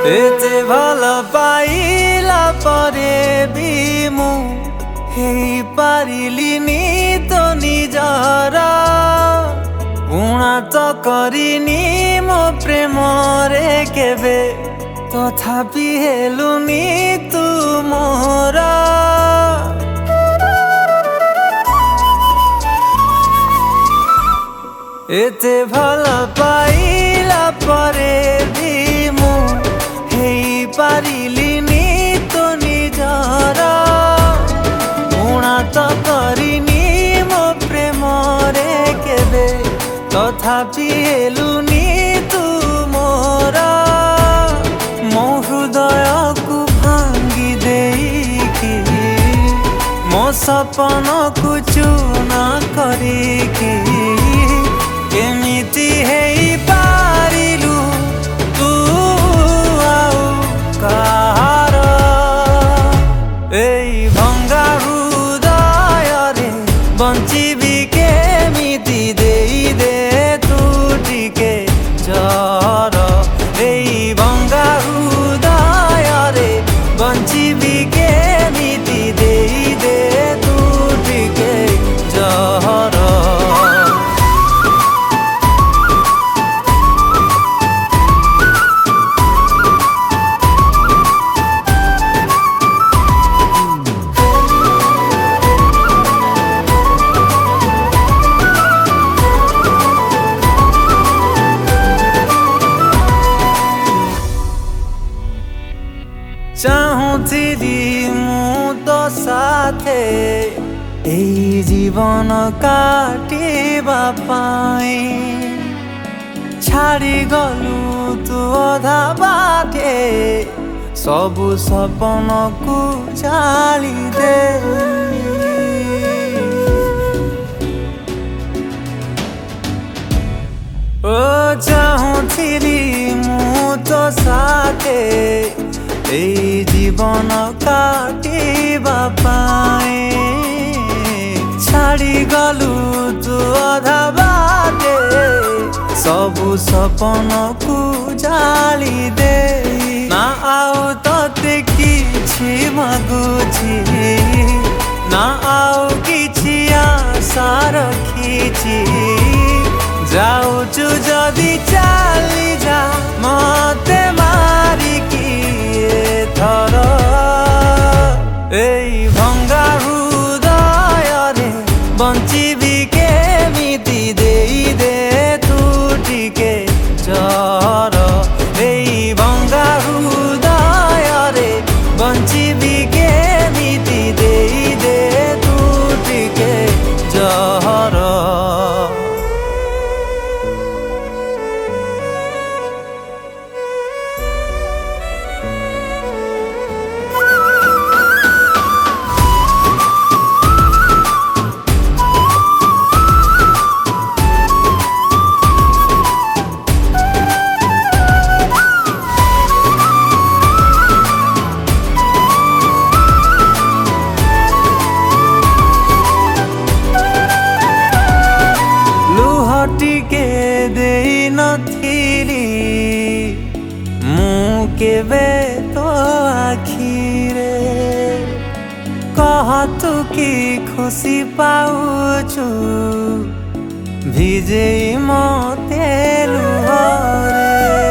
एते भल पाइला परे भी मु हेई पारिलिनी तो निजर उणा तो करिनी मो प्रेम रे केबे तथापि हेलुनी तू मोर एते भल पाइला परे भी मु हेई पारिलिनी तो निजर उणा तो करिनी मो प्रेम रे केबे तथापि हेलुनी तू मोर मो हृदय को भांगी देकी मो सपन को चूना करिकी केमिति हेई पारिलु तू आउ कहार एई भंगा हृदय रे बंचिबी केमिति देई दे तू टिके जर एई भंगा हृदय रे बंचिबी केमिति देई दे तू टिके जर चाहूली मु तो साथे एई जीवन काटिबा पाई छाड़ी गलु तू अधा बाटे सबु सपन को जाली दे ओ चाहूली मु तो साथे एई जीवन काटिबा पाई छाड़ी गलु तू अधा बाटे सबु सपन को जाली दे ना आउ तते किछि मागुछि ना आउ किछि आशा रखिछि जाउछु जदि चाली जा मते मारिकी थर एई भंगा हृदय रे बंचिबी केमिति देई दे तू टिके जर एई भंगा हृदय रे बंचिबी केमिति देई दे तू टिके जर टिके देई नथिली मु केबे तो आखिरे कहतु की खुशी पाउछु भिजेई मते लुहरे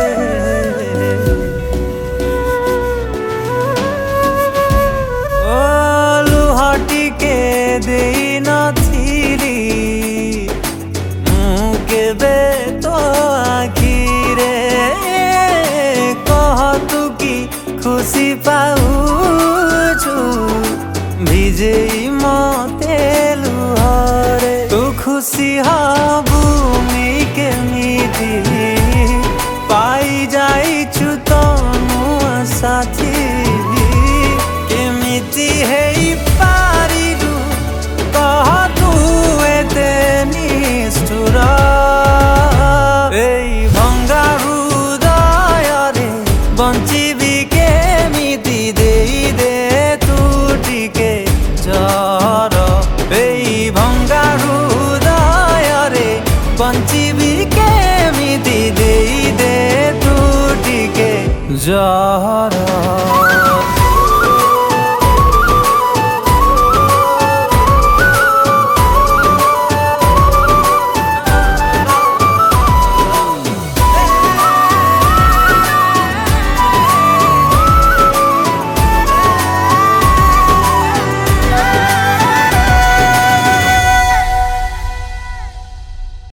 ओ लुह टिके देई नथिली केबे तो आखिरे कहतु की खुशी पाउछु भिजेई मते लुहरे तू खुशी हबुनी केमिति पाई जाइछु तनु साथी केमिति हेई पारिलु कह तू एते निष्ठुर एई भंगा हृदय रे बंचिबी केमिति देई दे तू टिके जर एई भंगा हृदय रे बंचिबी केमिति देई दे तू टिके जर।